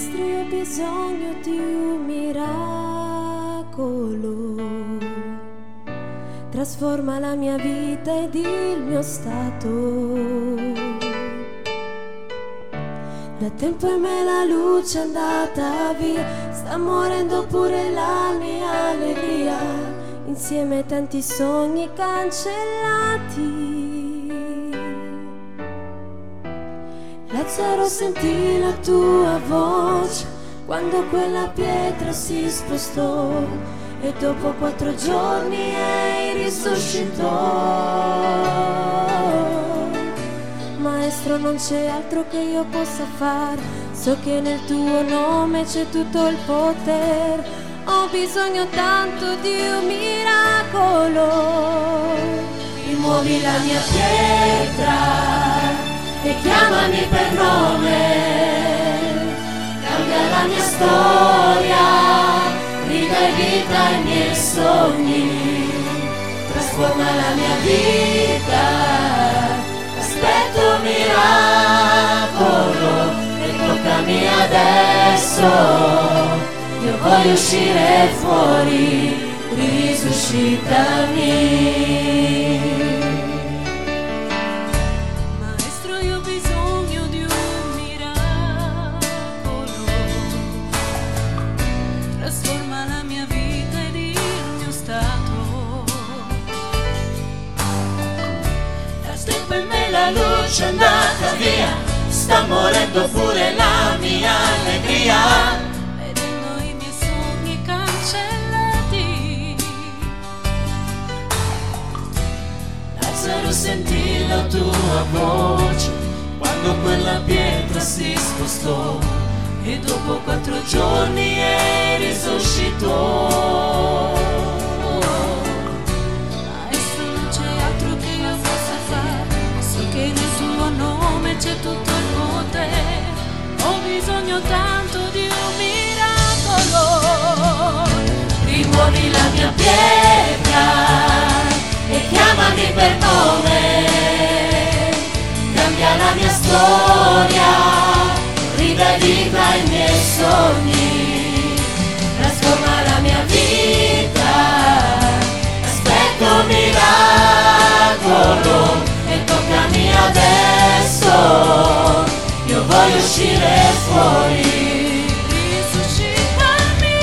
Maestro, io ho bisogno di un miracolo. Trasforma la mia vita ed il mio stato. Da tempo in me la luce è andata via, sta morendo pure la mia allegria, insieme tanti sogni cancellati. Lazzaro, sentì la tua voce quando quella pietra si spostò e dopo 4 giorni ei risuscitò. Maestro, non c'è altro che io possa fare, so che nel tuo nome c'è tutto il potere. Ho bisogno tanto di un miracolo. Rimuovi la mia pietra e chiamami per nome. Cambia la mia storia, ridai vita ai miei sogni. Trasforma la mia vita. Aspetto un miracolo e toccami adesso. Io voglio uscire fuori, risuscitami. Maestro, io ho bisogno di un miracolo. Trasforma la mia vita ed il mio stato. Per me la luce è andata via, sta morendo pure la mia allegria, vedendo i miei sogni cancellati. Lazzaro, sentì la tua voce quando quella pietra si spostò e dopo 4 giorni ei risuscitò. Che nel tuo nome c'è tutto il potere. Ho bisogno tanto di un miracolo. Rimuovi la mia pietra e chiamami per nome. Cambia la mia storia, ridai vita ai miei sogni. Trasforma la mia vita. Aspetto un miracolo. Toccami adesso, io voglio uscire fuori, risuscitami.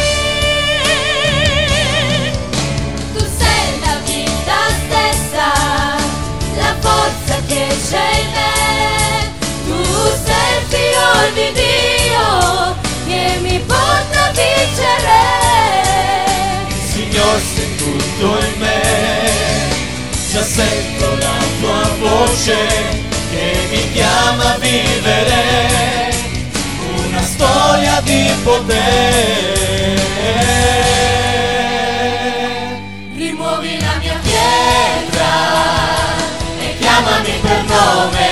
Tu sei la vita stessa, la forza che c'è in me. Tu sei il figlio di Dio che mi porta a vincere. Il Signore sei tutto in me. Già sento la tua voce che mi chiama a vivere una storia di potere. Rimuovi la mia pietra e chiamami per nome.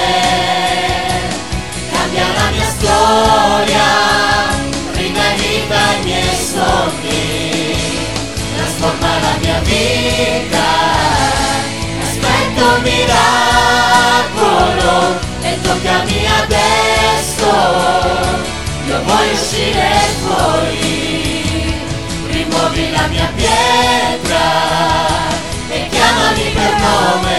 Cambia la mia storia, ridai vita ai miei sogni. Trasforma la mia vita. Un miracolo e toccami adesso. Io voglio uscire fuori. Rimuovi la mia pietra e chiamami per nome.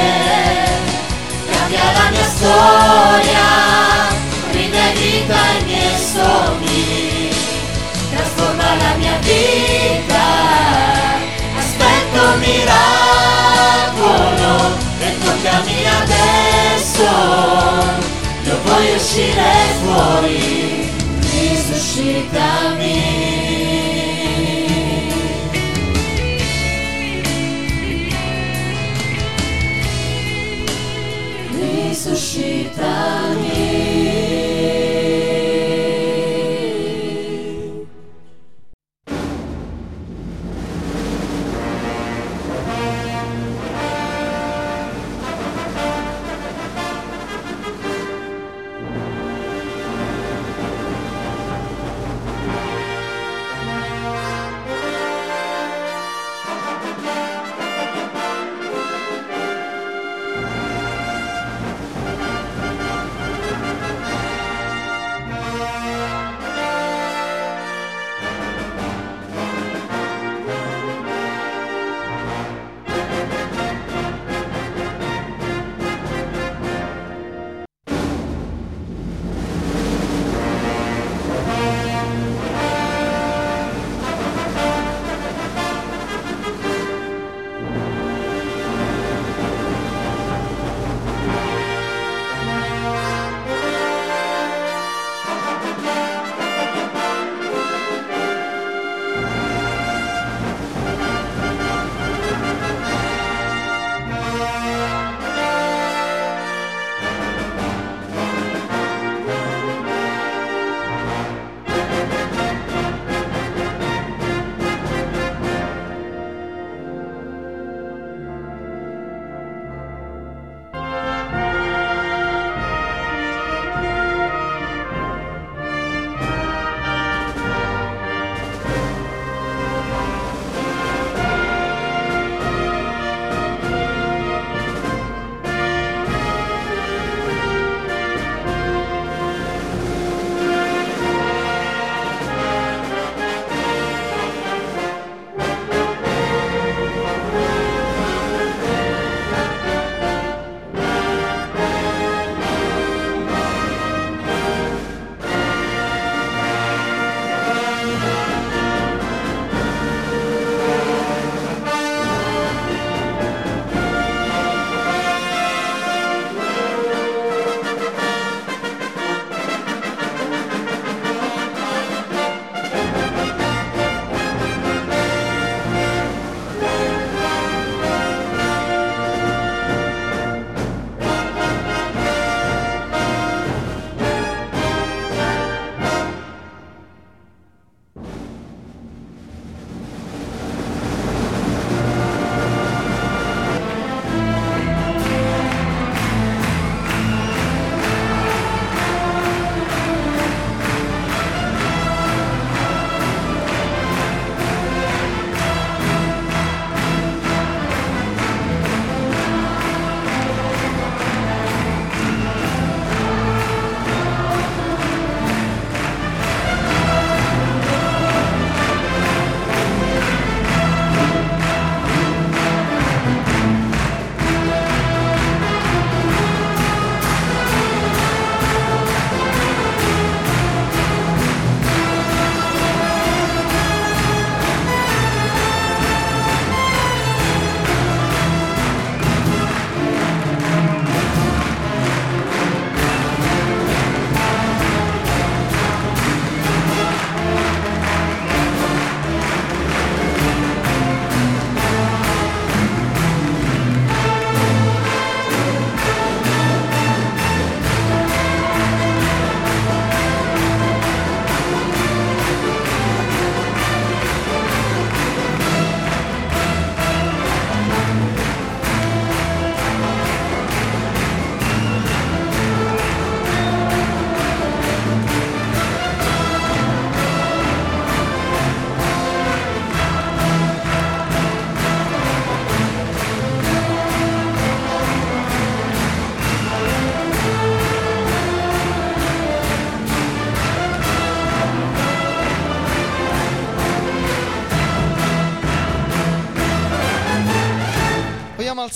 Cambia la mia storia, ridai vita ai miei sogni. Trasforma la mia vita. Aspetto un miracolo e toccami adesso. Io voglio uscire fuori, risuscitami.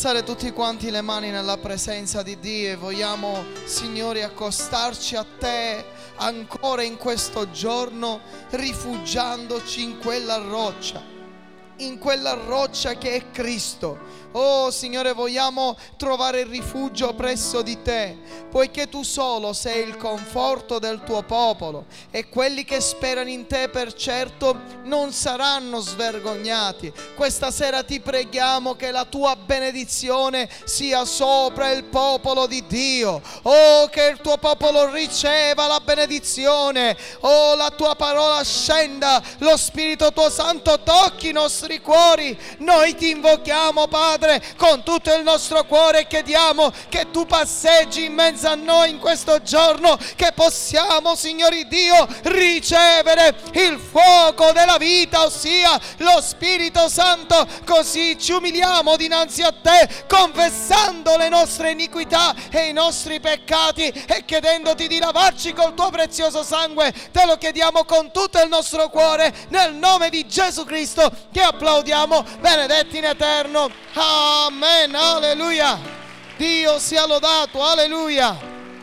alzare tutti quanti le mani nella presenza di Dio e vogliamo, Signore, accostarci a Te ancora in questo giorno, rifugiandoci in quella roccia che è Cristo. Oh Signore, vogliamo trovare rifugio presso di Te, poiché Tu solo sei il conforto del Tuo popolo e quelli che sperano in Te per certo non saranno svergognati. Questa sera ti preghiamo che la Tua benedizione sia sopra il popolo di Dio. Oh, che il Tuo popolo riceva la benedizione. Oh, la Tua parola scenda, lo Spirito Tuo Santo tocchi i nostri cuori. Noi ti invochiamo, Padre, con tutto il nostro cuore e chiediamo che Tu passeggi in mezzo a noi in questo giorno, che possiamo, Signore Dio, ricevere il fuoco della vita, ossia lo Spirito Santo. Così ci umiliamo dinanzi a Te, confessando le nostre iniquità e i nostri peccati e chiedendoti di lavarci col Tuo prezioso sangue. Te lo chiediamo con tutto il nostro cuore, nel nome di Gesù Cristo, che applaudiamo, benedetti in eterno. Amen, alleluia. Dio sia lodato, alleluia.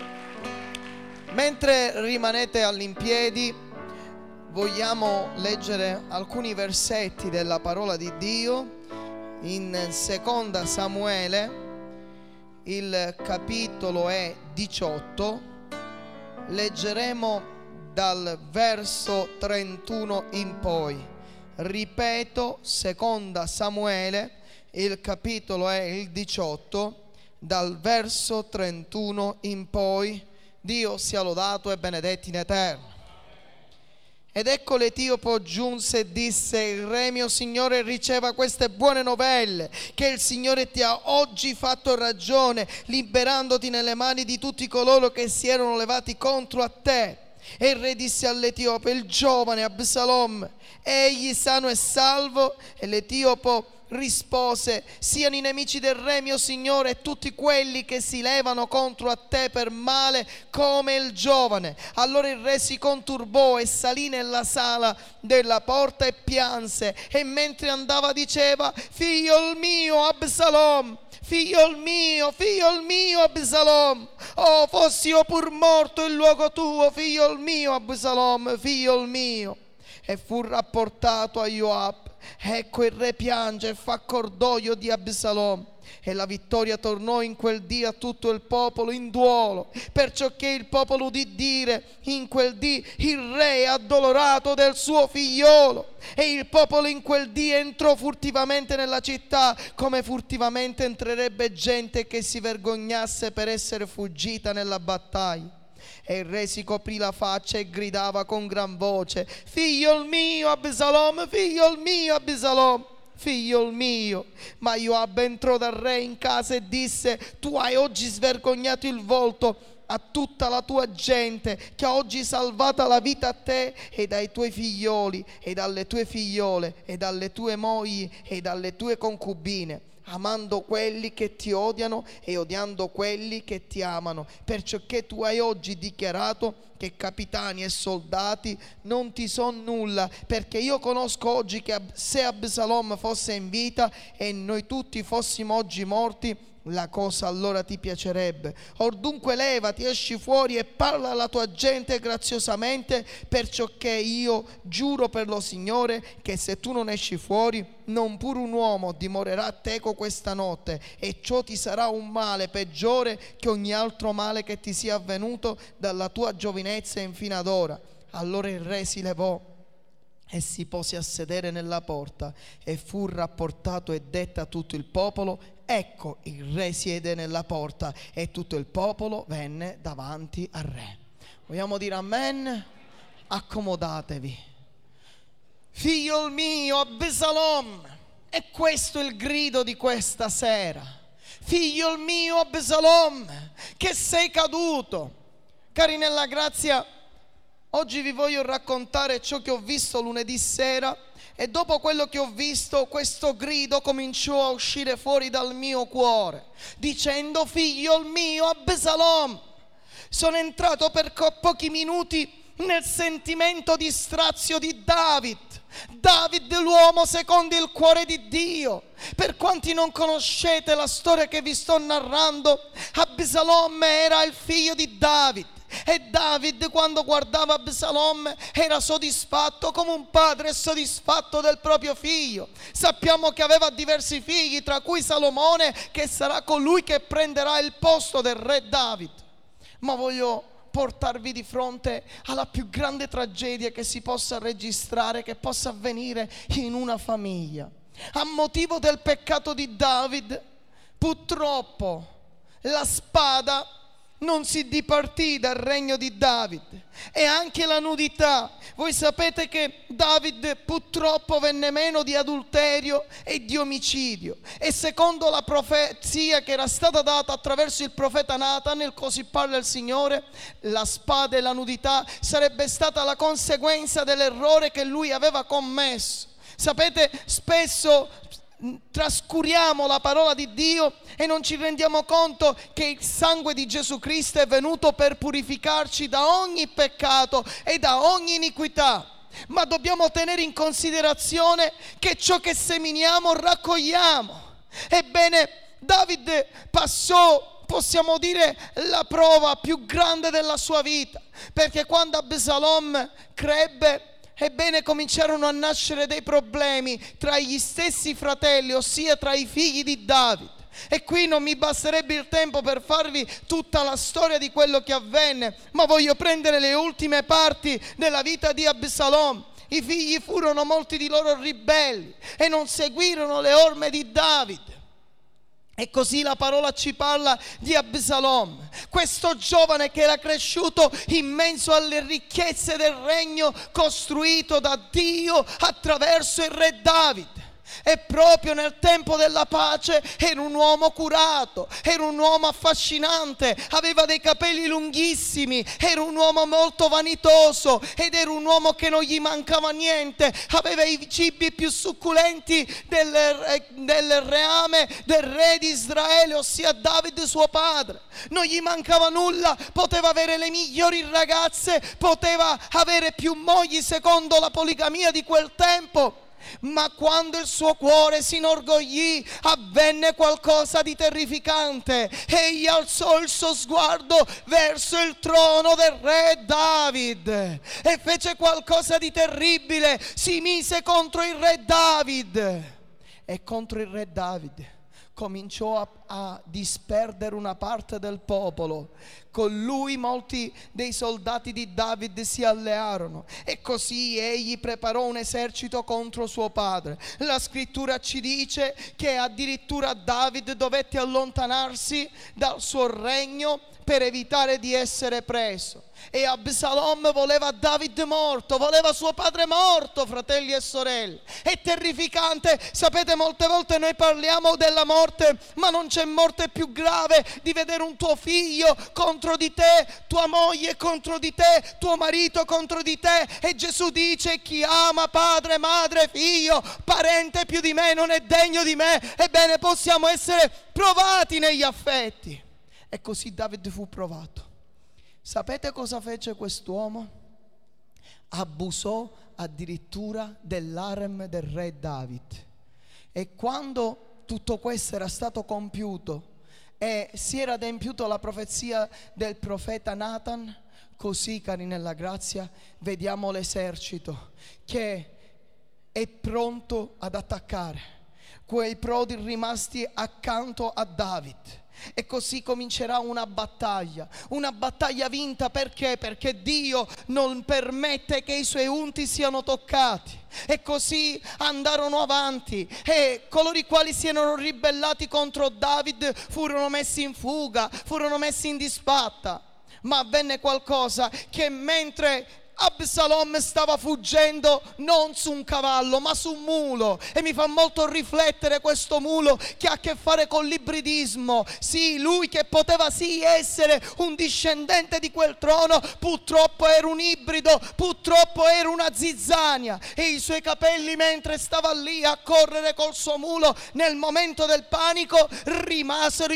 Mentre rimanete all'impiedi, vogliamo leggere alcuni versetti della parola di Dio in Seconda Samuele, il capitolo è 18. Leggeremo dal verso 31 in poi. Ripeto, Seconda Samuele, il capitolo è il 18, dal verso 31 in poi. Dio sia lodato e benedetto in eterno. Ed ecco l'Etiopo giunse e disse: il re mio signore riceva queste buone novelle, che il Signore ti ha oggi fatto ragione, liberandoti nelle mani di tutti coloro che si erano levati contro a te. E il re disse all'Etiope: il giovane Absalom, egli sano e salvo? E l'Etiopo rispose: siano i nemici del re mio signore e tutti quelli che si levano contro a te per male come il giovane. Allora il re si conturbò e salì nella sala della porta e pianse, e mentre andava diceva: figlio mio Absalom, figlio mio Absalom, oh fossi io pur morto in luogo tuo, figlio mio Absalom, figlio mio. E fu rapportato a Joab. Ecco il re piange e fa cordoglio di Absalom. E la vittoria tornò in quel dì a tutto il popolo in duolo, perciò che il popolo udì dire in quel dì: il re è addolorato del suo figliolo. E il popolo in quel dì entrò furtivamente nella città, come furtivamente entrerebbe gente che si vergognasse per essere fuggita nella battaglia. E il re si coprì la faccia e gridava con gran voce: figlio mio Absalom, figlio mio Absalom, figlio mio. Ma Joab entrò dal re in casa e disse: tu hai oggi svergognato il volto a tutta la tua gente, che ha oggi salvata la vita a te ed ai tuoi figlioli ed alle tue figliole ed alle tue mogli ed alle tue concubine, amando quelli che ti odiano e odiando quelli che ti amano, perciò che tu hai oggi dichiarato che capitani e soldati non ti sono nulla, perché io conosco oggi che se Absalom fosse in vita e noi tutti fossimo oggi morti, la cosa allora ti piacerebbe. Or dunque levati, esci fuori e parla alla tua gente graziosamente, perciò che io giuro per lo Signore che se tu non esci fuori, non pur un uomo dimorerà teco questa notte, e ciò ti sarà un male peggiore che ogni altro male che ti sia avvenuto dalla tua giovinezza infino ad ora. Allora il re si levò e si pose a sedere nella porta, e fu rapportato e dette a tutto il popolo: ecco il re siede nella porta. E tutto il popolo venne davanti al re. Vogliamo dire amen? Accomodatevi. Figlio mio Absalom, e questo è il grido di questa sera. Figlio mio Absalom, che sei caduto. Cari nella grazia, oggi vi voglio raccontare ciò che ho visto lunedì sera, e dopo quello che ho visto, questo grido cominciò a uscire fuori dal mio cuore, dicendo: figlio mio Absalom. Sono entrato per pochi minuti nel sentimento di strazio di David. David, l'uomo secondo il cuore di Dio. Per quanti non conoscete la storia che vi sto narrando, Absalom era il figlio di David. E David, quando guardava Absalom, era soddisfatto come un padre è soddisfatto del proprio figlio. Sappiamo che aveva diversi figli, tra cui Salomone, che sarà colui che prenderà il posto del re David. Ma voglio portarvi di fronte alla più grande tragedia che si possa registrare, che possa avvenire in una famiglia. A motivo del peccato di David, purtroppo la spada non si dipartì dal regno di David, e anche la nudità. Voi sapete che David purtroppo venne meno di adulterio e di omicidio, e secondo la profezia che era stata data attraverso il profeta Nathan, così parla il Signore, la spada e la nudità sarebbe stata la conseguenza dell'errore che lui aveva commesso. Sapete, spesso trascuriamo la parola di Dio e non ci rendiamo conto che il sangue di Gesù Cristo è venuto per purificarci da ogni peccato e da ogni iniquità. Ma dobbiamo tenere in considerazione che ciò che seminiamo raccogliamo. Ebbene, David passò, possiamo dire, la prova più grande della sua vita, perché quando Absalom crebbe, ebbene cominciarono a nascere dei problemi tra gli stessi fratelli, ossia tra i figli di David. E qui non mi basterebbe il tempo per farvi tutta la storia di quello che avvenne, ma voglio prendere le ultime parti della vita di Absalom. I figli furono molti di loro ribelli e non seguirono le orme di David. E così la parola ci parla di Absalom, questo giovane che era cresciuto in mezzo alle ricchezze del regno costruito da Dio attraverso il re David. E proprio nel tempo della pace era un uomo curato, era un uomo affascinante, aveva dei capelli lunghissimi, era un uomo molto vanitoso ed era un uomo che non gli mancava niente, aveva i cibi più succulenti del reame del re di Israele, ossia David suo padre. Non gli mancava nulla, poteva avere le migliori ragazze, poteva avere più mogli secondo la poligamia di quel tempo. Ma quando il suo cuore si inorgoglì, avvenne qualcosa di terrificante. Egli alzò il suo sguardo verso il trono del re David e fece qualcosa di terribile. Si mise contro il re David, e contro il re David cominciò a disperdere una parte del popolo. Con lui molti dei soldati di David si allearono, e così egli preparò un esercito contro suo padre. La scrittura ci dice che addirittura David dovette allontanarsi dal suo regno per evitare di essere preso. E Absalom voleva David morto, voleva suo padre morto, fratelli e sorelle. È terrificante. Sapete, molte volte noi parliamo della morte, ma non c'è morte più grave di vedere un tuo figlio contro di te, tua moglie contro di te, tuo marito contro di te. E Gesù dice: chi ama padre, madre, figlio, parente più di me non è degno di me. Ebbene, possiamo essere provati negli affetti. E così David fu provato. Sapete cosa fece quest'uomo? Abusò addirittura dell'harem del re David. E quando tutto questo era stato compiuto e si era adempiuto la profezia del profeta Nathan, così, cari nella grazia, vediamo l'esercito che è pronto ad attaccare quei prodi rimasti accanto a David. E così comincerà una battaglia vinta. Perché? Perché Dio non permette che i suoi unti siano toccati. E così andarono avanti, e coloro i quali si erano ribellati contro David furono messi in fuga, furono messi in disfatta. Ma avvenne qualcosa, che mentre Absalom stava fuggendo non su un cavallo ma su un mulo, e mi fa molto riflettere questo mulo che ha a che fare con l'ibridismo. Sì, lui che poteva sì essere un discendente di quel trono, purtroppo era un ibrido, purtroppo era una zizzania, e i suoi capelli, mentre stava lì a correre col suo mulo nel momento del panico, rimasero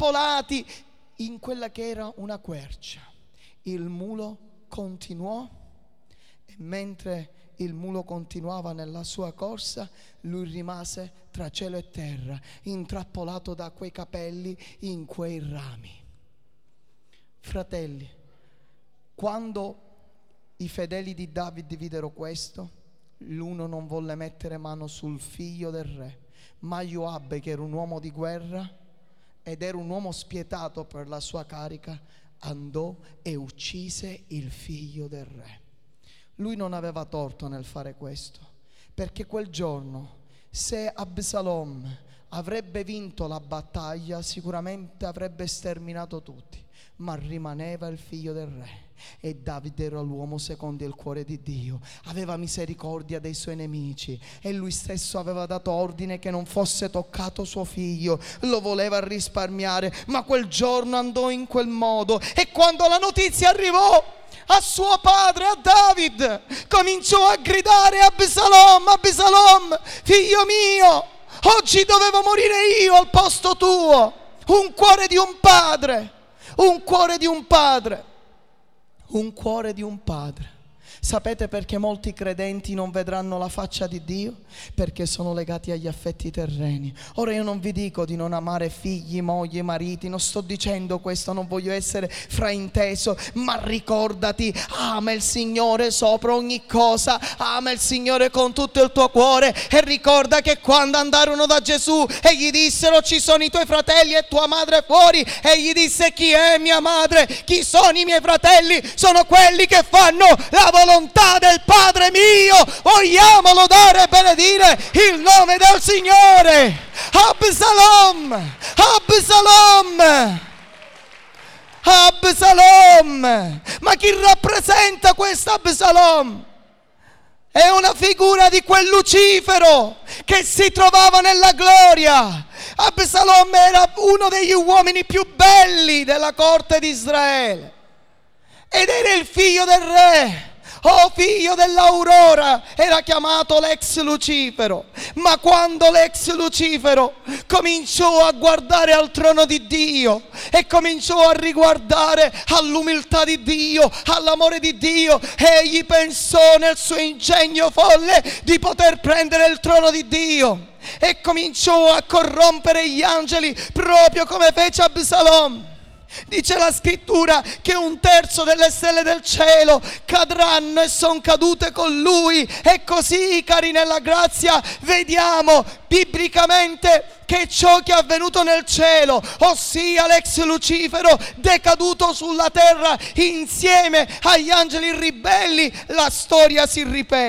intrappolati in quella che era una quercia. Il mulo continuò E mentre il mulo continuava nella sua corsa, lui rimase tra cielo e terra, intrappolato da quei capelli in quei rami. Fratelli, quando i fedeli di David videro questo, l'uno non volle mettere mano sul figlio del re, ma Joabbe, che era un uomo di guerra ed era un uomo spietato per la sua carica, andò e uccise il figlio del re. Lui non aveva torto nel fare questo, perché quel giorno, se Absalom avrebbe vinto la battaglia, sicuramente avrebbe sterminato tutti, ma rimaneva il figlio del re. E Davide era l'uomo secondo il cuore di Dio, aveva misericordia dei suoi nemici e lui stesso aveva dato ordine che non fosse toccato suo figlio, lo voleva risparmiare, ma quel giorno andò in quel modo. E quando la notizia arrivò a suo padre, a David, cominciò a gridare: Absalom, Absalom, figlio mio, oggi dovevo morire io al posto tuo. Un cuore di un padre, un cuore di un padre, un cuore di un padre. Sapete perché molti credenti non vedranno la faccia di Dio? Perché sono legati agli affetti terreni. Ora io non vi dico di non amare figli, mogli, mariti, non sto dicendo questo, non voglio essere frainteso, ma ricordati, ama il Signore sopra ogni cosa, ama il Signore con tutto il tuo cuore e ricorda che quando andarono da Gesù e gli dissero: ci sono i tuoi fratelli e tua madre fuori, egli disse: chi è mia madre? Chi sono i miei fratelli? Sono quelli che fanno la volontà del Padre mio. Vogliamo lodare e benedire il nome del Signore. Absalom, Absalom, Absalom. Ma chi rappresenta questo Absalom? È una figura di quel Lucifero che si trovava nella gloria. Absalom era uno degli uomini più belli della corte di Israele ed era il figlio del re. Oh, figlio dell'aurora, era chiamato l'ex Lucifero. Ma quando l'ex Lucifero cominciò a guardare al trono di Dio e cominciò a riguardare all'umiltà di Dio, all'amore di Dio, egli pensò nel suo ingegno folle di poter prendere il trono di Dio e cominciò a corrompere gli angeli proprio come fece Absalom. Dice la scrittura che 1/3 delle stelle del cielo cadranno e sono cadute con lui. E così, cari nella grazia, vediamo biblicamente che ciò che è avvenuto nel cielo, ossia l'ex Lucifero decaduto sulla terra insieme agli angeli ribelli, la storia si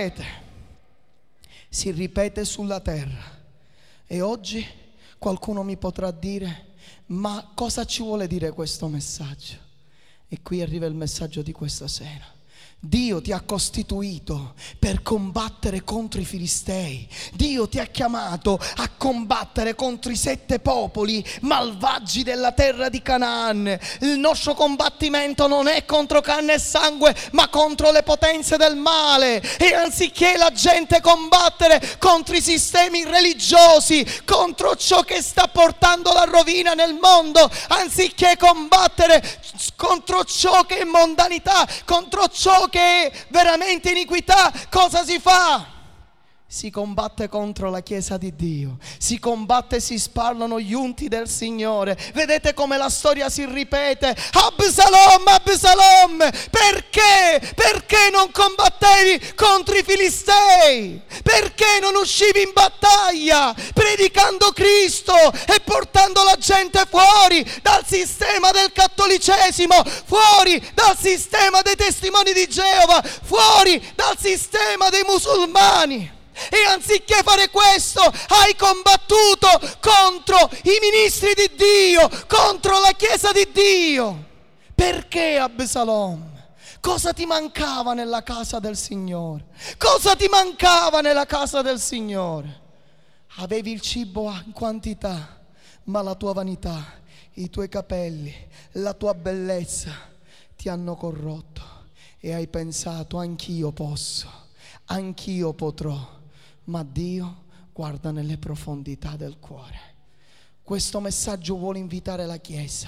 ripete sulla terra. E oggi qualcuno mi potrà dire: ma cosa ci vuole dire questo messaggio? E qui arriva il messaggio di questa sera. Dio ti ha costituito per combattere contro i filistei. Dio ti ha chiamato a combattere contro i 7 popoli malvagi della terra di Canaan. Il nostro combattimento non è contro carne e sangue, ma contro le potenze del male. E anziché la gente combattere contro i sistemi religiosi, contro ciò che sta portando la rovina nel mondo, anziché combattere contro ciò che è mondanità, contro ciò che è veramente iniquità, cosa si fa? Si combatte contro la Chiesa di Dio, si combatte e si sparlano gli unti del Signore. Vedete come la storia si ripete. Absalom, Absalom, perché? Perché non combattevi contro i filistei? Perché non uscivi in battaglia predicando Cristo e portando la gente fuori dal sistema del cattolicesimo, fuori dal sistema dei testimoni di Geova, fuori dal sistema dei musulmani? E anziché fare questo hai combattuto contro i ministri di Dio, contro la Chiesa di Dio. Perché, Absalom? Cosa ti mancava nella casa del Signore? Cosa ti mancava nella casa del Signore? Avevi il cibo in quantità, ma la tua vanità, i tuoi capelli, la tua bellezza ti hanno corrotto e hai pensato: anch'io posso, anch'io potrò. Ma Dio guarda nelle profondità del cuore. Questo messaggio vuole invitare la Chiesa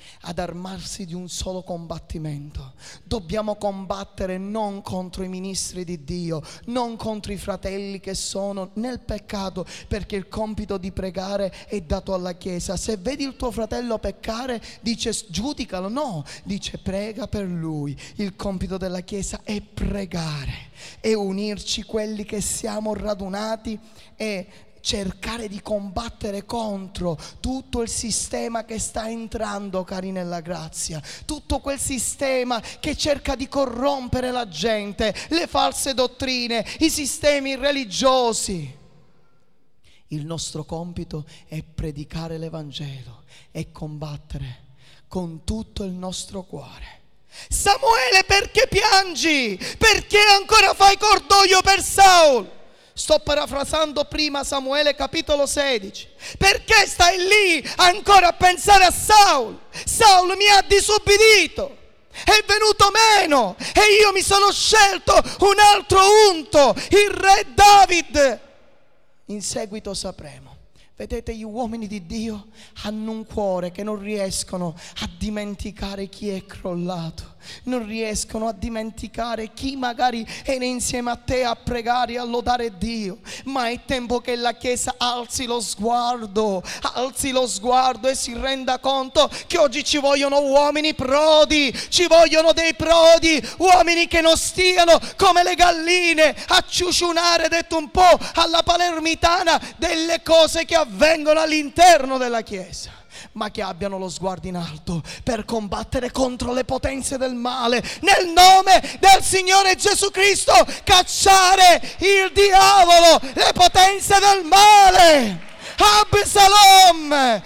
ad armarsi di un solo combattimento. Dobbiamo combattere non contro i ministri di Dio, non contro i fratelli che sono nel peccato, perché il compito di pregare è dato alla Chiesa. Se vedi il tuo fratello peccare, dice giudicalo, no, dice prega per lui. Il compito della Chiesa è pregare e unirci quelli che siamo radunati e cercare di combattere contro tutto il sistema che sta entrando, cari nella grazia, tutto quel sistema che cerca di corrompere la gente, le false dottrine, i sistemi religiosi. Il nostro compito è predicare l'Evangelo e combattere con tutto il nostro cuore. Samuele, perché piangi? Perché ancora fai cordoglio per Saul? Sto parafrasando prima Samuele capitolo 16. Perché stai lì ancora a pensare a Saul? Saul mi ha disubbidito, è venuto meno e io mi sono scelto un altro unto, il re David. In seguito sapremo. Vedete, gli uomini di Dio hanno un cuore che non riescono a dimenticare chi è crollato, non riescono a dimenticare chi magari era insieme a te a pregare e a lodare Dio. Ma è tempo che la Chiesa alzi lo sguardo e si renda conto che oggi ci vogliono uomini prodi, ci vogliono dei prodi, uomini che non stiano come le galline a ciuciunare, detto un po' alla palermitana, delle cose che avvengono all'interno della Chiesa, ma che abbiano lo sguardo in alto per combattere contro le potenze del male, nel nome del Signore Gesù Cristo, cacciare il diavolo, le potenze del male. Absalom,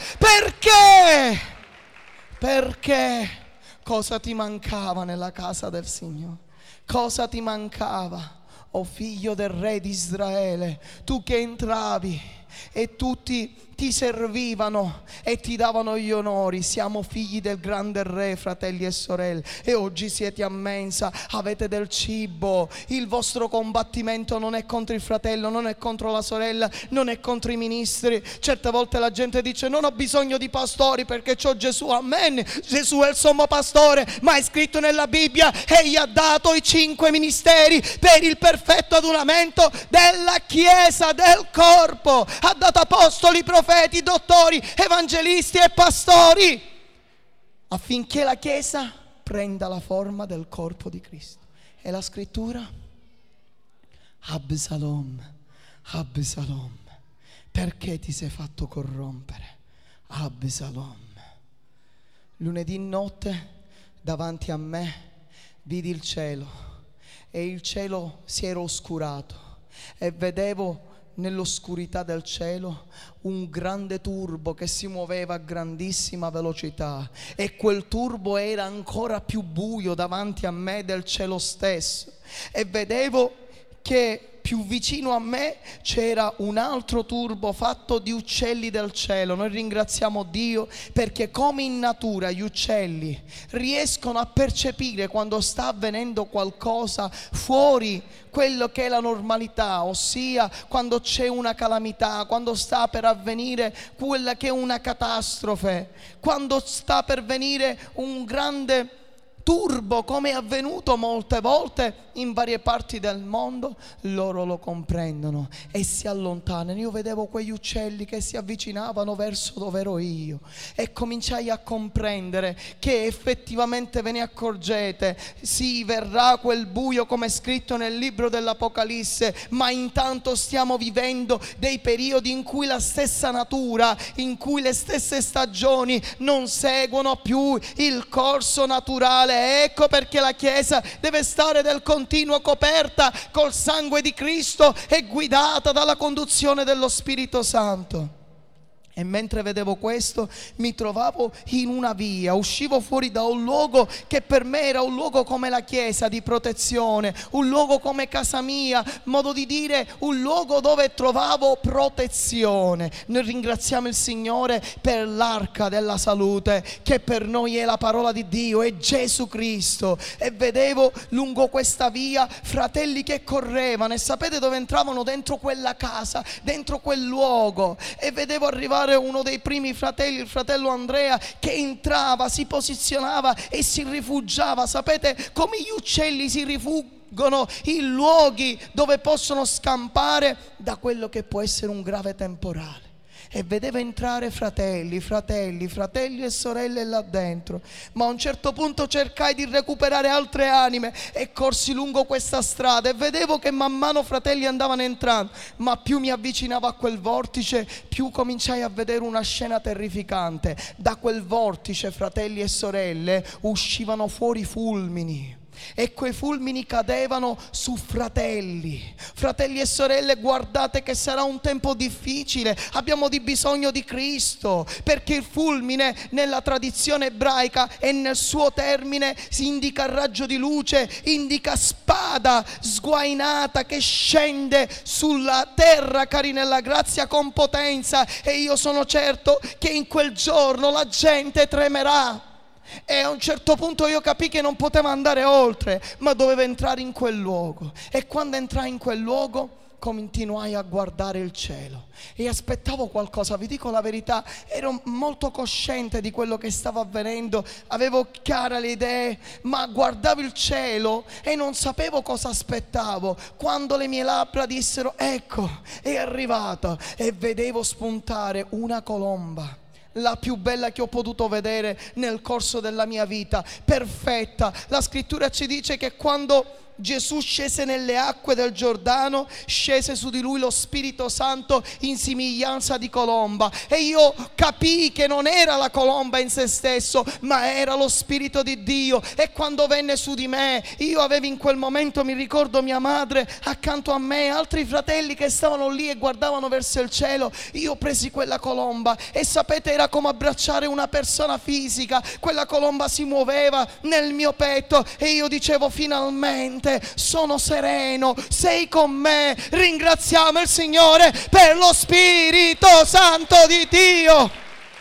perché cosa ti mancava nella casa del Signore? Cosa ti mancava, o figlio del re di Israele, tu che entravi e tutti ti servivano e ti davano gli onori? Siamo figli del grande re, fratelli e sorelle, e oggi siete a mensa, avete del cibo. Il vostro combattimento non è contro il fratello, non è contro la sorella, non è contro i ministri. Certe volte la gente dice non ho bisogno di pastori perché c'ho Gesù. Amen, Gesù è il sommo pastore, ma è scritto nella Bibbia: egli ha dato i 5 ministeri per il perfetto adunamento della Chiesa, del corpo. Ha dato apostoli, profeti, dottori, evangelisti e pastori, affinché la Chiesa prenda la forma del corpo di Cristo. E la scrittura? Absalom, Absalom, perché ti sei fatto corrompere? Absalom. Lunedì notte davanti a me vidi il cielo e il cielo si era oscurato e vedevo nell'oscurità del cielo un grande turbo che si muoveva a grandissima velocità, e quel turbo era ancora più buio davanti a me del cielo stesso, e vedevo che più vicino a me c'era un altro turbo fatto di uccelli del cielo. Noi ringraziamo Dio perché come in natura gli uccelli riescono a percepire quando sta avvenendo qualcosa fuori quello che è la normalità, ossia quando c'è una calamità, quando sta per avvenire quella che è una catastrofe, quando sta per venire un grande turbo, come è avvenuto molte volte in varie parti del mondo, loro lo comprendono e si allontanano. Io vedevo quegli uccelli che si avvicinavano verso dove ero io e cominciai a comprendere che effettivamente, ve ne accorgete, sì, verrà quel buio come è scritto nel libro dell'Apocalisse, ma intanto stiamo vivendo dei periodi in cui la stessa natura, in cui le stesse stagioni non seguono più il corso naturale. Ecco perché la Chiesa deve stare del continuo coperta col sangue di Cristo e guidata dalla conduzione dello Spirito Santo. E mentre vedevo questo mi trovavo in una via, uscivo fuori da un luogo che per me era un luogo come la Chiesa, di protezione, un luogo come casa mia, modo di dire, un luogo dove trovavo protezione. Noi ringraziamo il Signore per l'arca della salute, che per noi è la parola di Dio, è Gesù Cristo. E vedevo lungo questa via fratelli che correvano, e sapete dove entravano? Dentro quella casa, dentro quel luogo, e vedevo arrivare ricordare uno dei primi fratelli, il fratello Andrea, che entrava, si posizionava e si rifugiava. Sapete come gli uccelli si rifuggono in luoghi dove possono scampare da quello che può essere un grave temporale. E vedeva entrare fratelli e sorelle là dentro. Ma a un certo punto cercai di recuperare altre anime e corsi lungo questa strada e vedevo che man mano fratelli andavano entrando, ma più mi avvicinavo a quel vortice, più cominciai a vedere una scena terrificante. Da quel vortice, fratelli e sorelle, uscivano fuori fulmini. E quei fulmini cadevano su fratelli e sorelle. Guardate che sarà un tempo difficile, abbiamo di bisogno di Cristo, perché il fulmine nella tradizione ebraica e nel suo termine si indica raggio di luce, indica spada sguainata che scende sulla terra, cari nella grazia, con potenza. E io sono certo che in quel giorno la gente tremerà. E a un certo punto io capii che non potevo andare oltre, ma dovevo entrare in quel luogo. E quando entrai in quel luogo continuai a guardare il cielo e aspettavo qualcosa. Vi dico la verità, ero molto cosciente di quello che stava avvenendo, avevo chiare le idee, ma guardavo il cielo e non sapevo cosa aspettavo, quando le mie labbra dissero: ecco, è arrivata. E vedevo spuntare una colomba, la più bella che ho potuto vedere nel corso della mia vita, perfetta. La scrittura ci dice che quando Gesù scese nelle acque del Giordano, scese su di lui lo Spirito Santo in somiglianza di colomba. E io capii che non era la colomba in se stesso, ma era lo Spirito di Dio. E quando venne su di me, io avevo in quel momento, mi ricordo, mia madre accanto a me, altri fratelli che stavano lì e guardavano verso il cielo. Io presi quella colomba e sapete, era come abbracciare una persona fisica. Quella colomba si muoveva nel mio petto e io dicevo: finalmente sono sereno, sei con me. Ringraziamo il Signore per lo Spirito Santo di Dio.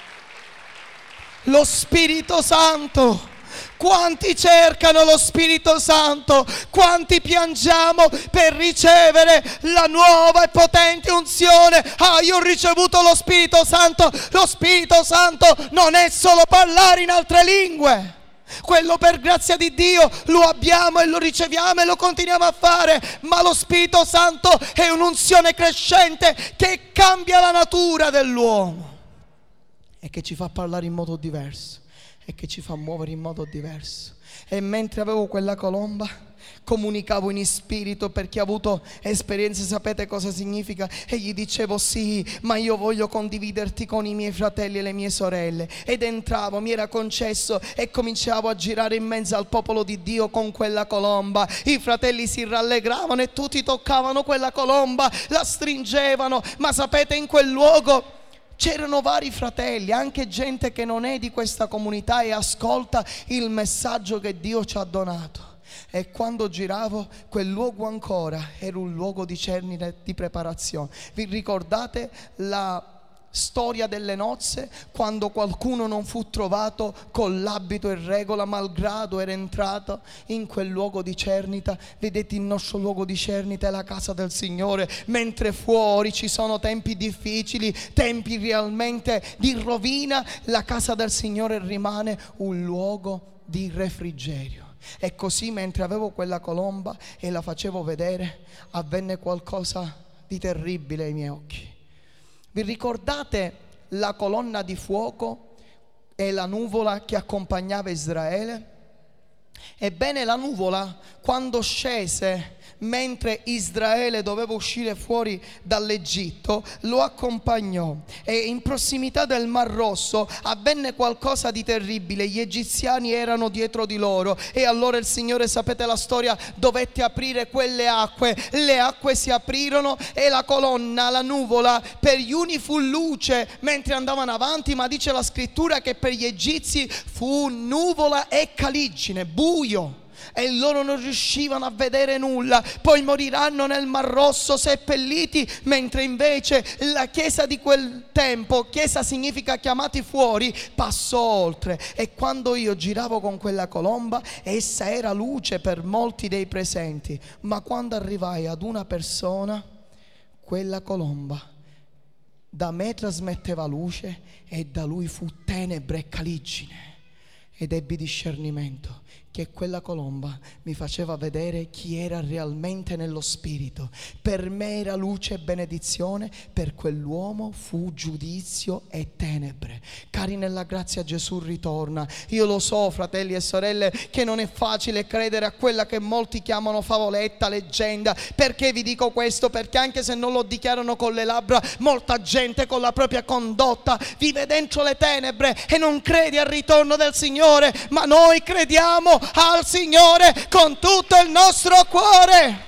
Lo Spirito Santo. Quanti cercano lo Spirito Santo, quanti piangiamo per ricevere la nuova e potente unzione. Io ho ricevuto lo Spirito Santo. Lo Spirito Santo non è solo parlare in altre lingue. Quello per grazia di Dio lo abbiamo e lo riceviamo e lo continuiamo a fare, ma lo Spirito Santo è un'unzione crescente che cambia la natura dell'uomo e che ci fa parlare in modo diverso e che ci fa muovere in modo diverso. E mentre avevo quella colomba, comunicavo in spirito, perché ho avuto esperienze, sapete cosa significa? E gli dicevo: sì, ma io voglio condividerti con i miei fratelli e le mie sorelle. Ed entravo, mi era concesso, e cominciavo a girare in mezzo al popolo di Dio con quella colomba. I fratelli si rallegravano e tutti toccavano quella colomba, la stringevano. Ma sapete, in quel luogo c'erano vari fratelli, anche gente che non è di questa comunità e ascolta il messaggio che Dio ci ha donato. E quando giravo, quel luogo ancora era un luogo di cernite, di preparazione. Vi ricordate la storia delle nozze, quando qualcuno non fu trovato con l'abito in regola, malgrado era entrato in quel luogo di cernita? Vedete, il nostro luogo di cernita è la casa del Signore, mentre fuori ci sono tempi difficili, tempi realmente di rovina, la casa del Signore rimane un luogo di refrigerio. E così, mentre avevo quella colomba e la facevo vedere, avvenne qualcosa di terribile ai miei occhi. Vi ricordate la colonna di fuoco e la nuvola che accompagnava Israele? Ebbene, la nuvola, quando scese mentre Israele doveva uscire fuori dall'Egitto, lo accompagnò, e in prossimità del Mar Rosso avvenne qualcosa di terribile. Gli egiziani erano dietro di loro, e allora il Signore, sapete la storia, dovette aprire quelle acque. Le acque si aprirono e la colonna, la nuvola, per gli uni fu luce mentre andavano avanti, ma dice la scrittura che per gli egizi fu nuvola e caligine, buio, e loro non riuscivano a vedere nulla. Poi moriranno nel Mar Rosso seppelliti, mentre invece la chiesa di quel tempo, chiesa significa chiamati fuori, passò oltre. E quando io giravo con quella colomba, essa era luce per molti dei presenti, ma quando arrivai ad una persona, quella colomba da me trasmetteva luce e da lui fu tenebre e caligine. Ed ebbi discernimento che quella colomba mi faceva vedere chi era realmente nello spirito. Per me era luce e benedizione, per quell'uomo fu giudizio e tenebre. Cari nella grazia, Gesù ritorna. Io lo so, fratelli e sorelle, che non è facile credere a quella che molti chiamano favoletta, leggenda. Perché vi dico questo? Perché anche se non lo dichiarano con le labbra, molta gente con la propria condotta vive dentro le tenebre e non crede al ritorno del Signore. Ma noi crediamo al Signore con tutto il nostro cuore.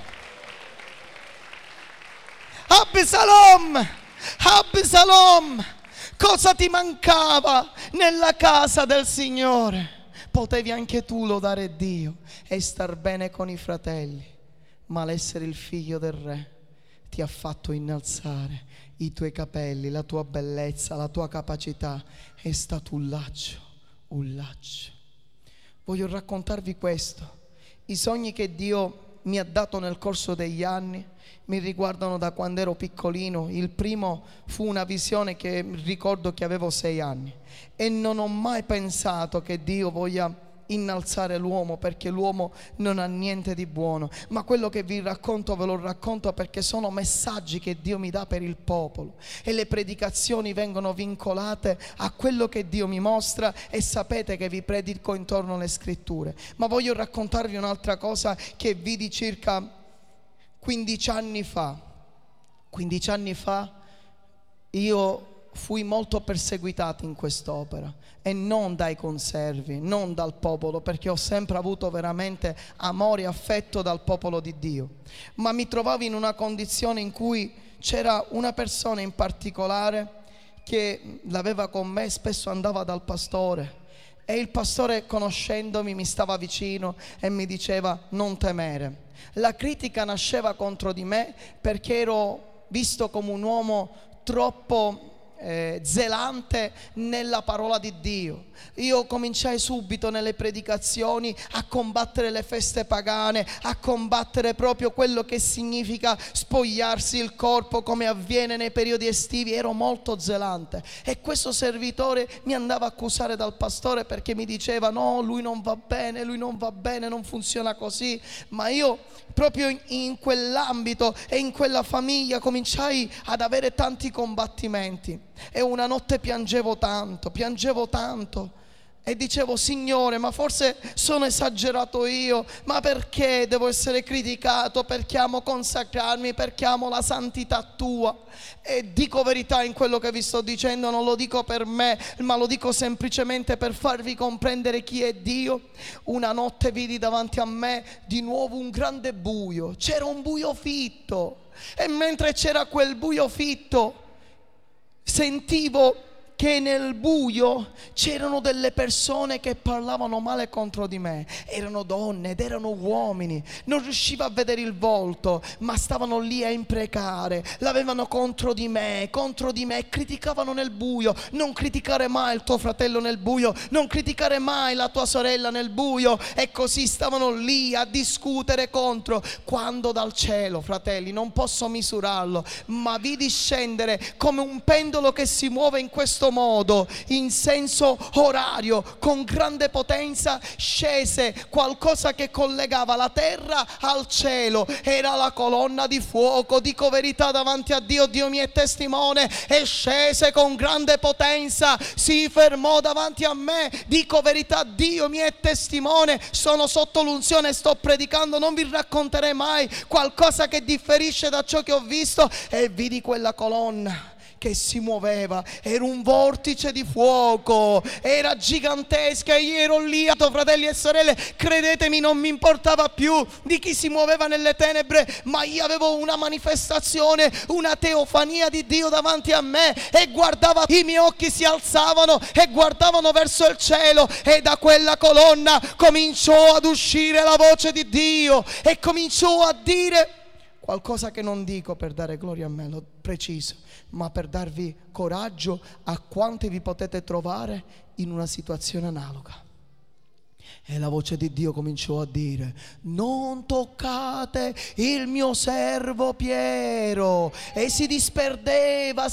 Absalom, cosa ti mancava nella casa del Signore? Potevi anche tu lodare Dio e star bene con i fratelli, ma l'essere il figlio del re ti ha fatto innalzare i tuoi capelli, la tua bellezza, la tua capacità. È stato un laccio. Voglio raccontarvi questo. I sogni che Dio mi ha dato nel corso degli anni mi riguardano da quando ero piccolino. Il primo fu una visione che ricordo che avevo 6 anni e non ho mai pensato che Dio voglia innalzare l'uomo, perché l'uomo non ha niente di buono. Ma quello che vi racconto ve lo racconto perché sono messaggi che Dio mi dà per il popolo, e le predicazioni vengono vincolate a quello che Dio mi mostra, e sapete che vi predico intorno alle scritture. Ma voglio raccontarvi un'altra cosa che vidi circa 15 anni fa. 15 anni fa io fui molto perseguitato in quest'opera, e non dai conservi, non dal popolo, perché ho sempre avuto veramente amore e affetto dal popolo di Dio. Ma mi trovavo in una condizione in cui c'era una persona in particolare che l'aveva con me, spesso andava dal pastore, e il pastore, conoscendomi, mi stava vicino e mi diceva: non temere. La critica nasceva contro di me perché ero visto come un uomo troppo zelante nella parola di Dio. Io cominciai subito nelle predicazioni a combattere le feste pagane, a combattere proprio quello che significa spogliarsi il corpo come avviene nei periodi estivi. Ero molto zelante, e questo servitore mi andava a accusare dal pastore perché mi diceva: no, lui non va bene, non funziona così. Ma io proprio in quell'ambito e in quella famiglia cominciai ad avere tanti combattimenti, e una notte piangevo tanto e dicevo: Signore, ma forse sono esagerato io, ma perché devo essere criticato? Perché amo consacrarmi, perché amo la santità tua. E dico verità in quello che vi sto dicendo, non lo dico per me, ma lo dico semplicemente per farvi comprendere chi è Dio. Una notte vidi davanti a me di nuovo un grande buio, c'era un buio fitto, e mentre c'era quel buio fitto sentivo che nel buio c'erano delle persone che parlavano male contro di me. Erano donne ed erano uomini, non riuscivo a vedere il volto, ma stavano lì a imprecare, l'avevano contro di me, e criticavano nel buio. Non criticare mai il tuo fratello nel buio, non criticare mai la tua sorella nel buio. E così stavano lì a discutere contro, quando dal cielo, fratelli, non posso misurarlo, ma vidi scendere come un pendolo che si muove in questo modo, in senso orario, con grande potenza. Scese qualcosa che collegava la terra al cielo, era la colonna di fuoco. Dico verità davanti a Dio, Dio mi è testimone, e scese con grande potenza, si fermò davanti a me. Dico verità, Dio mi è testimone, sono sotto l'unzione, sto predicando, non vi racconterei mai qualcosa che differisce da ciò che ho visto. E vidi quella colonna che si muoveva, era un vortice di fuoco, era gigantesca. Io ero lì, fratelli e sorelle, credetemi, non mi importava più di chi si muoveva nelle tenebre, ma io avevo una manifestazione, una teofania di Dio davanti a me, e guardava, i miei occhi si alzavano e guardavano verso il cielo, e da quella colonna cominciò ad uscire la voce di Dio, e cominciò a dire qualcosa che non dico per dare gloria a me, l'ho preciso, ma per darvi coraggio a quanti vi potete trovare in una situazione analoga. E la voce di Dio cominciò a dire: non toccate il mio servo Piero. E si disperdeva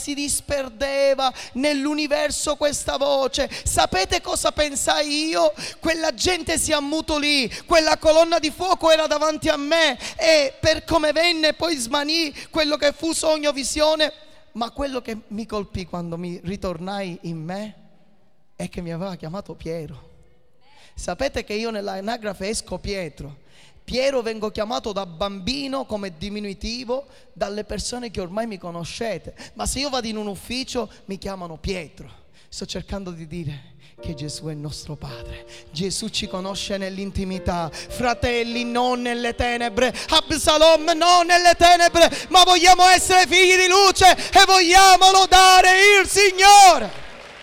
nell'universo questa voce. Sapete cosa pensai io? Quella gente si ammutolì, quella colonna di fuoco era davanti a me, e per come venne poi svanì quello che fu sogno, visione. Ma quello che mi colpì quando mi ritornai in me è che mi aveva chiamato Piero. Sapete che io nell'anagrafe esco Pietro. Piero vengo chiamato da bambino come diminutivo dalle persone che ormai mi conoscete. Ma se io vado in un ufficio mi chiamano Pietro. Sto cercando di dire che Gesù è il nostro Padre. Gesù ci conosce nell'intimità. Fratelli, non nelle tenebre. Absalom, non nelle tenebre, ma vogliamo essere figli di luce e vogliamo lodare il Signore.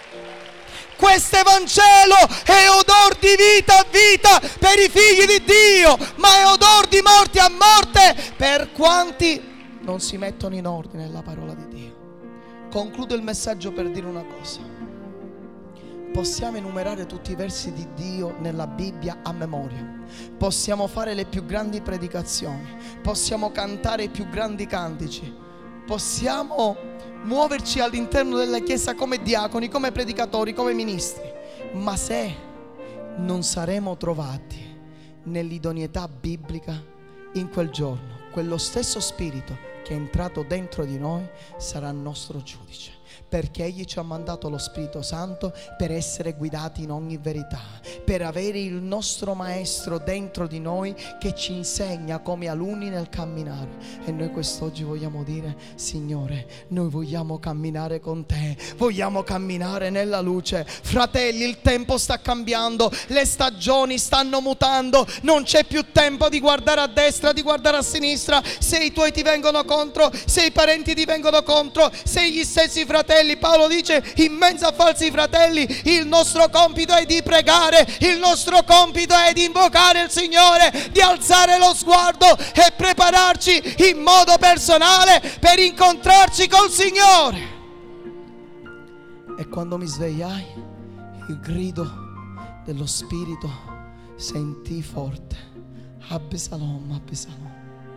Questo Evangelo è odor di vita a vita per i figli di Dio, ma è odor di morte a morte per quanti non si mettono in ordine nella parola di Dio. Concludo il messaggio per dire una cosa. Possiamo enumerare tutti i versi di Dio nella Bibbia a memoria. Possiamo fare le più grandi predicazioni. Possiamo cantare i più grandi cantici. Possiamo muoverci all'interno della Chiesa come diaconi, come predicatori, come ministri, ma se non saremo trovati nell'idoneità biblica, in quel giorno quello stesso Spirito che è entrato dentro di noi sarà il nostro giudice, perché Egli ci ha mandato lo Spirito Santo per essere guidati in ogni verità, per avere il nostro Maestro dentro di noi che ci insegna come alunni nel camminare. E noi quest'oggi vogliamo dire: Signore, noi vogliamo camminare con Te, vogliamo camminare nella luce. Fratelli, il tempo sta cambiando, le stagioni stanno mutando, non c'è più tempo di guardare a destra, di guardare a sinistra. Se i tuoi ti vengono contro, se i parenti ti vengono contro, se gli stessi fratelli, Paolo dice in mezzo a falsi fratelli, il nostro compito è di pregare, il nostro compito è di invocare il Signore, di alzare lo sguardo e prepararci in modo personale per incontrarci col Signore. E quando mi svegliai, il grido dello Spirito sentii forte: Absalom, Absalom,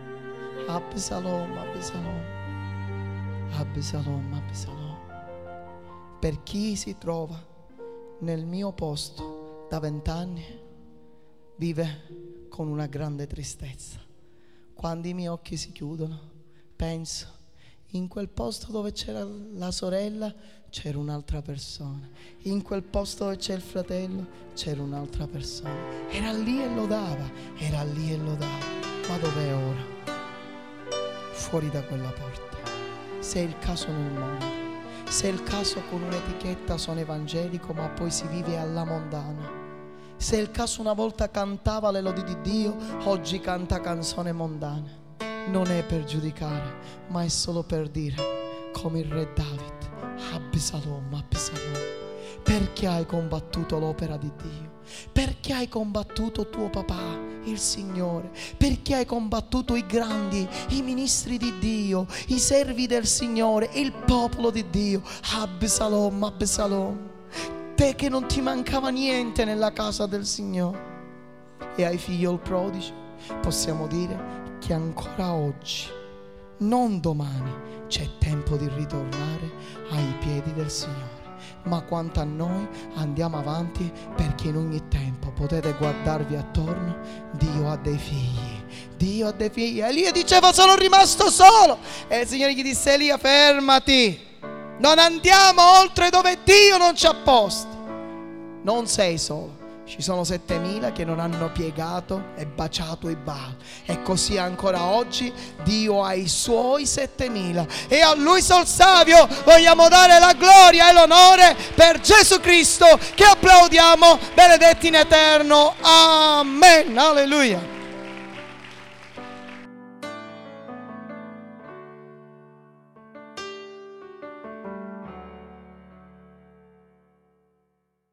Absalom, Absalom, Absalom, Absalom. Per chi si trova nel mio posto da 20 anni vive con una grande tristezza. Quando i miei occhi si chiudono, penso: in quel posto dove c'era la sorella c'era un'altra persona, in quel posto dove c'è il fratello c'era un'altra persona. Era lì e lodava, era lì e lodava. Ma dov'è ora? Fuori da quella porta. Se è il caso nel mondo, se è il caso con un'etichetta sono evangelico ma poi si vive alla mondana, se è il caso una volta cantava le lodi di Dio, oggi canta canzoni mondane. Non è per giudicare, ma è solo per dire come il re David: Absalom, Absalom, perché hai combattuto l'opera di Dio? Perché hai combattuto tuo papà, il Signore? Perché hai combattuto i grandi, i ministri di Dio, i servi del Signore, il popolo di Dio? Absalom, Absalom, te che non ti mancava niente nella casa del Signore. E ai figlio il prodigio possiamo dire che ancora oggi, non domani, c'è tempo di ritornare ai piedi del Signore. Ma quanto a noi, andiamo avanti, perché in ogni tempo potete guardarvi attorno. Dio ha dei figli, Dio ha dei figli. Elia diceva: sono rimasto solo, e il Signore gli disse: Elia, fermati, non andiamo oltre dove Dio non ci ha posti. Non sei solo, ci sono 7000 che non hanno piegato e baciato i Baal, e così ancora oggi Dio ha i suoi 7000, e a Lui sol savio vogliamo dare la gloria e l'onore per Gesù Cristo, che applaudiamo, benedetti in eterno. Amen. Alleluia.